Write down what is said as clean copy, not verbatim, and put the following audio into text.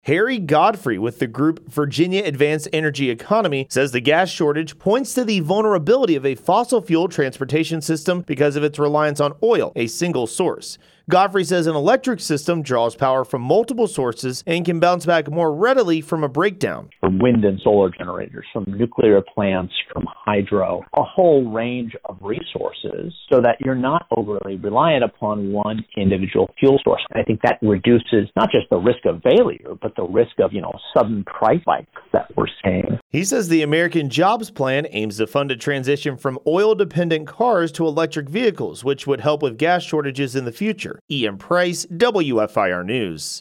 Harry Godfrey with the group Virginia Advanced Energy Economy says the gas shortage points to the vulnerability of a fossil fuel transportation system because of its reliance on oil, a single source. Godfrey says an electric system draws power from multiple sources and can bounce back more readily from a breakdown. From wind and solar generators, from nuclear plants, from hydro, a whole range of resources so that you're not overly reliant upon one individual fuel source. And I think that reduces not just the risk of failure, but the risk of, sudden price spikes that we're seeing. He says the American Jobs Plan aims to fund a transition from oil-dependent cars to electric vehicles, which would help with gas shortages in the future. Ian Price, WFIR News.